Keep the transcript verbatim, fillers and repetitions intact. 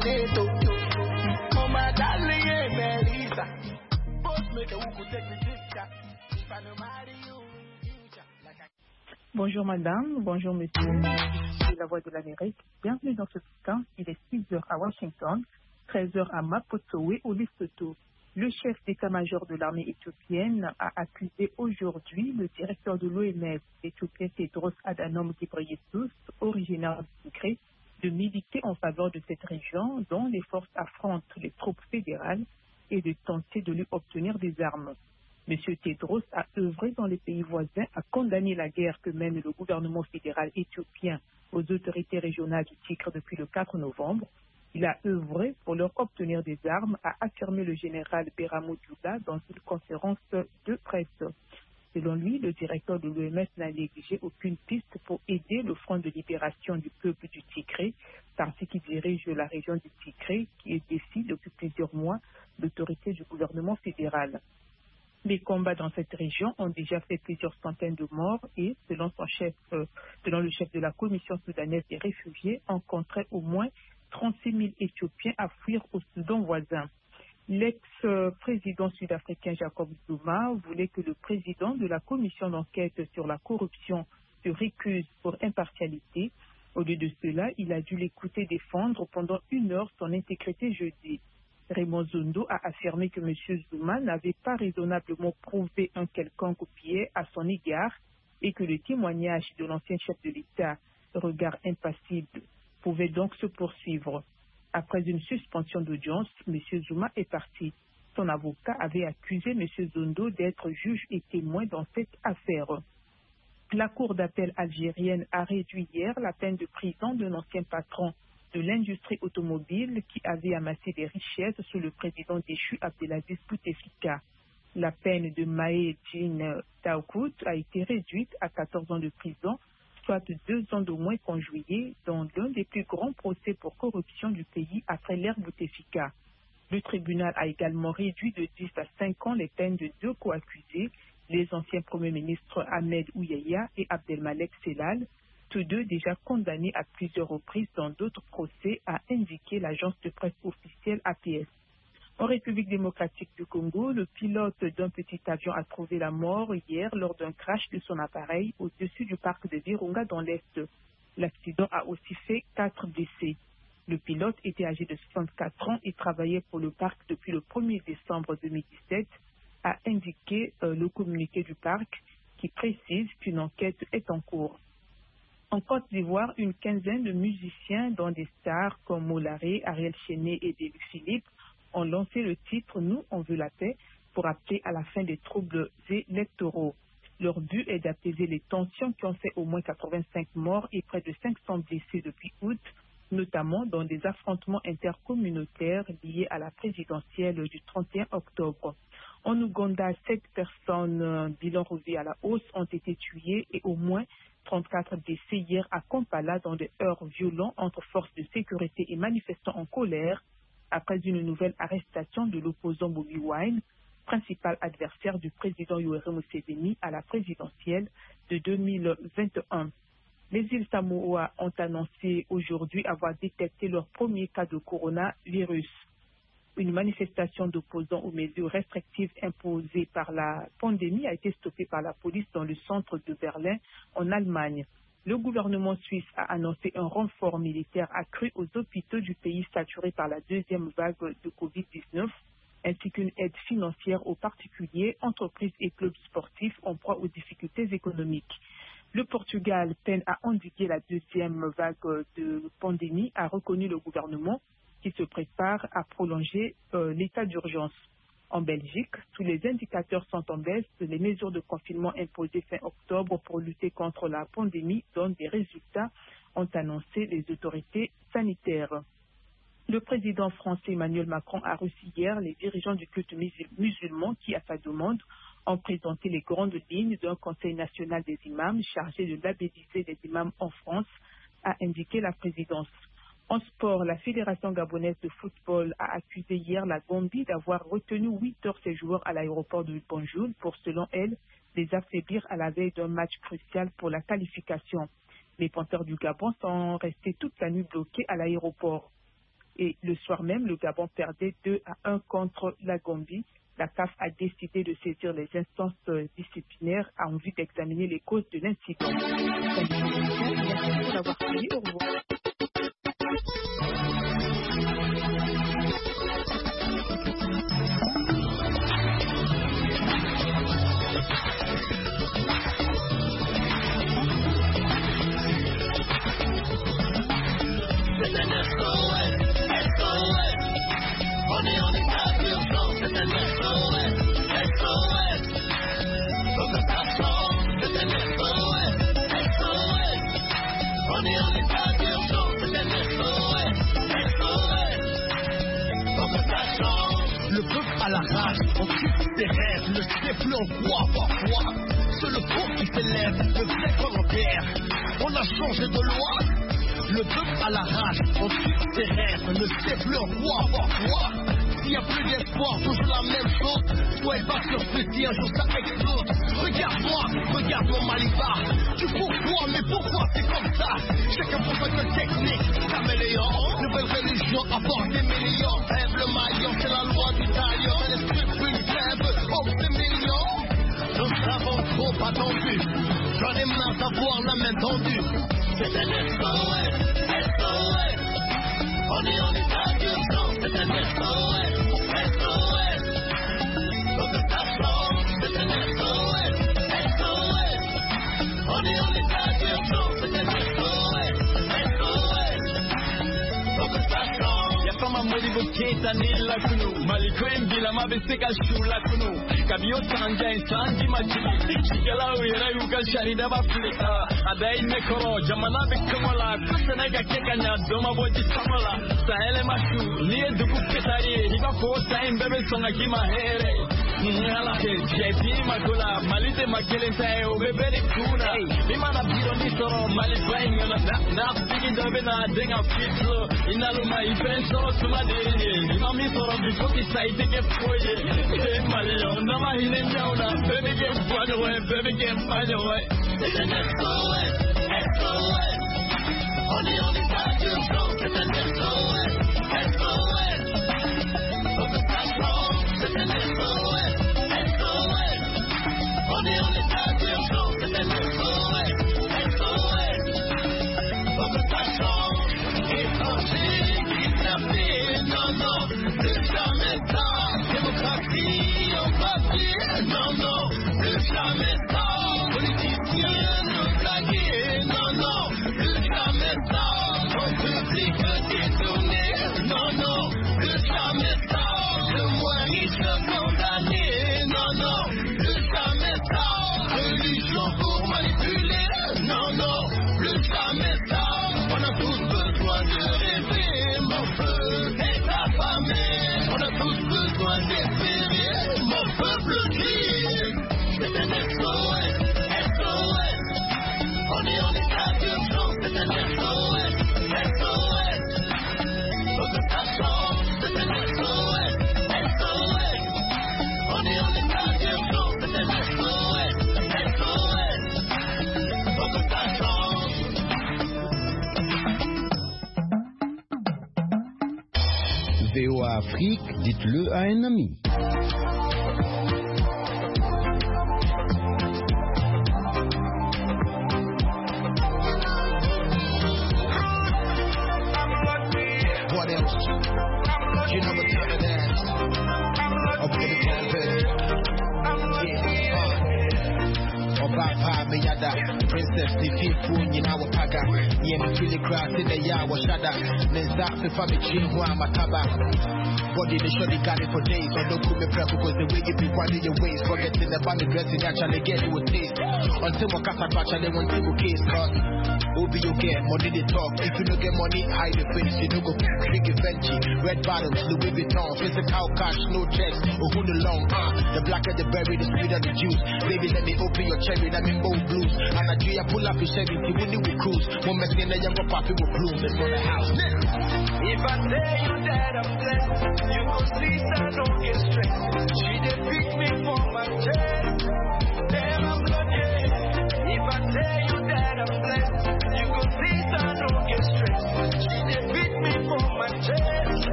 Bonjour madame, bonjour monsieur, je suis la voix de l'Amérique. Bienvenue dans ce temps. Il est six heures à Washington, treize heures à Maputo ou Lesotho. Le chef d'état-major de l'armée éthiopienne a accusé aujourd'hui le directeur de l'O M S éthiopien Tedros Adhanom Ghebreyesus, originaire du Tigré, de militer en faveur de cette région dont les forces affrontent les troupes fédérales et de tenter de lui obtenir des armes. M. Tedros a œuvré dans les pays voisins à condamner la guerre que mène le gouvernement fédéral éthiopien aux autorités régionales du Tigre depuis le quatre novembre. Il a œuvré pour leur obtenir des armes, a affirmé le général Berhanu Jula dans une conférence de presse. Selon lui, le directeur de l'O M S n'a négligé aucune piste pour aider le Front de libération du peuple du Tigré, parti qui dirige la région du Tigré, qui est défi depuis plusieurs mois l'autorité du gouvernement fédéral. Les combats dans cette région ont déjà fait plusieurs centaines de morts et, selon son chef, euh, selon le chef de la Commission soudanaise des réfugiés, ont contraint au moins trente-six mille Éthiopiens à fuir au Soudan voisin. L'ex-président sud-africain Jacob Zuma voulait que le président de la commission d'enquête sur la corruption se récuse pour impartialité. Au lieu de cela, il a dû l'écouter défendre pendant une heure son intégrité jeudi. Raymond Zondo a affirmé que M. Zuma n'avait pas raisonnablement prouvé un quelconque biais à son égard et que le témoignage de l'ancien chef de l'État, regard impassible, pouvait donc se poursuivre. Après une suspension d'audience, M. Zuma est parti. Son avocat avait accusé M. Zondo d'être juge et témoin dans cette affaire. La Cour d'appel algérienne a réduit hier la peine de prison d'un ancien patron de l'industrie automobile qui avait amassé des richesses sous le président déchu Abdelaziz Bouteflika. La peine de Maé Djin Taokout a été réduite à quatorze ans de prison, soit deux ans de moins qu'en juillet, dans l'un des plus grands procès pour corruption du pays après l'ère Bouteflika. Le tribunal a également réduit de dix à cinq ans les peines de deux co-accusés, les anciens premiers ministres Ahmed Ouyaya et Abdelmalek Sellal, tous deux déjà condamnés à plusieurs reprises dans d'autres procès, a indiqué l'agence de presse officielle A P S. En République démocratique du Congo, le pilote d'un petit avion a trouvé la mort hier lors d'un crash de son appareil au-dessus du parc de Virunga dans l'Est. L'accident a aussi fait quatre blessés. Le pilote était âgé de soixante-quatre ans et travaillait pour le parc depuis le premier décembre deux mille dix-sept, a indiqué euh, le communiqué du parc qui précise qu'une enquête est en cours. En Côte d'Ivoire, une quinzaine de musiciens, dont des stars comme Molaré, Ariel Chenet et David Philippe, ont lancé le titre « Nous, on veut la paix » pour appeler à la fin des troubles électoraux. Leur but est d'apaiser les tensions qui ont fait au moins quatre-vingt-cinq morts et près de cinq cents blessés depuis août, notamment dans des affrontements intercommunautaires liés à la présidentielle du trente et un octobre. En Ouganda, sept personnes, bilan revu à la hausse, ont été tuées et au moins trente-quatre blessés hier à Kampala dans des heurts violents entre forces de sécurité et manifestants en colère après une nouvelle arrestation de l'opposant Bobi Wine, principal adversaire du président Yoweri Museveni à la présidentielle de deux mille vingt et un. Les îles Samoa ont annoncé aujourd'hui avoir détecté leur premier cas de coronavirus. Une manifestation d'opposants aux mesures restrictives imposées par la pandémie a été stoppée par la police dans le centre de Berlin, en Allemagne. Le gouvernement suisse a annoncé un renfort militaire accru aux hôpitaux du pays saturés par la deuxième vague de covid dix-neuf, ainsi qu'une aide financière aux particuliers, entreprises et clubs sportifs en proie aux difficultés économiques. Le Portugal peine à endiguer la deuxième vague de pandémie, a reconnu le gouvernement, qui se prépare à prolonger euh, l'état d'urgence. En Belgique, tous les indicateurs sont en baisse. Les mesures de confinement imposées fin octobre pour lutter contre la pandémie donnent des résultats, ont annoncé les autorités sanitaires. Le président français Emmanuel Macron a reçu hier les dirigeants du culte musulman qui, à sa demande, ont présenté les grandes lignes d'un conseil national des imams chargé de labelliser les imams en France, a indiqué la présidence. En sport, la Fédération gabonaise de football a accusé hier la Gambie d'avoir retenu huit heures ses joueurs à l'aéroport de Banjul pour, selon elle, les affaiblir à la veille d'un match crucial pour la qualification. Les Panthères du Gabon sont restés toute la nuit bloqués à l'aéroport. Et le soir même, le Gabon perdait deux à un contre la Gambie. La C A F a décidé de saisir les instances disciplinaires en vue d'examiner les causes de l'incident. Merci pour l'avoir suivi. Au revoir. Le peuple à la rage, on quitte ses rêves, ne sait plus en quoi parfois. C'est le peuple qui s'élève, le vrai volontaire. On a changé de loi. Le peuple à la rage, on quitte ses rêves, ne sait plus en quoi parfois. S'il n'y a plus d'espoir, toujours la même chose. Toi, elle va sur petit, un jour ça explose. Regarde-moi, regarde mon Maliba. Tu pourquoi, mais pourquoi c'est comme ça? Chacun pour sa technique, caméléon. Nouvelle religion, apporte des millions. Rêve le maillon, c'est la loi du tailleur. L'esprit plus faible, oh c'est millions. Nous avons trop attendu. J'en ai marre d'avoir la main tendue. C'est un S O S, S O S. On est en état d'urgence, c'est un S O S, S O S. Faut que ça change, c'est un S O S, S O S. On est en état d'urgence, c'est un S O S, S O S. Faut que ça change. Y'a comme un mot d'évoquer, t'as né la kunu. Malikwem bila mabeseka chou la kunu. Kabio tanga insanji machi. Chikala uira yuka sharida baflika. Adai nekoro jamana bekamala. Kusenega kekanya doma boji tamala. Sahele mashu liye dugu petari. Hiba ko time bebe songa kima here. Nyala ke jeti makola. Malite makelenta e obeberi kuna. Imana biro nisoro malikwem na na bigi dobe na denga fitlo. Inaluma ifensoro tumadiri. Imami soro bifo kisaite ke foye. Malio nama hine nyauna. Baby get fun away, baby get fun away. C'est un S O S, S O S. On est en état d'urgence, c'est un S O S, S O S. Faut que ça change, c'est un S O S, S O S. On est en état d'urgence, c'est un S O S, S O S. Faut que ça change. Étranger, kidnappé, non, non, plus jamais ça. Démocratie en papier, non, non, plus jamais ça. Politiciens nous blaguer, non, non, plus jamais ça. Mon public détourné, non, non, plus jamais ça. Le moins riche condamné, non, non, plus jamais ça. Religion pour manipuler, non, non, plus jamais ça. On a tous besoin de rêver, mon peuple est affamé. On a tous besoin d'espérer, mon peuple crie. C'est un S O S, S O S. On est en état d'urgence, c'est un S O S, S O S. Faut que ça change, c'est un S O S, S O S. On est en état d'urgence, c'est un S O S, S O S. Faut que ça change. V O A Afrique, dites-le à un ami. What else? You know what time it is. Up to the campus. Yeah, uh. Obapa Meyada, Princess Tififu, Yinawa Paga, Yem Philly Craft in the Yawa Shada, Nenza Fami Chinwa Mataba. Body the shorty got it for days, or no could be prep because the way you be winding your waist, forgetting the band dressing actually get it with taste. Until Wakasa actually want to case, cause Obi you get money they talk. If you don't get money, hide the face, you don't go big Benji, red bottoms, Louis Vuitton, physical cash, no checks, or who the long, uh, the blacker the berry, the sweeter the juice. Baby, let me open your cherry, let me bold blues. And I do ya pull up your Chevy, you wouldn't with cruise. One mess in the young papi will bloom in the house. If I tell you that I'm blessed, you gon' see I don't get stressed. She did pick me for my chest. Damn, I'm lucky. If I tell you that I'm blessed,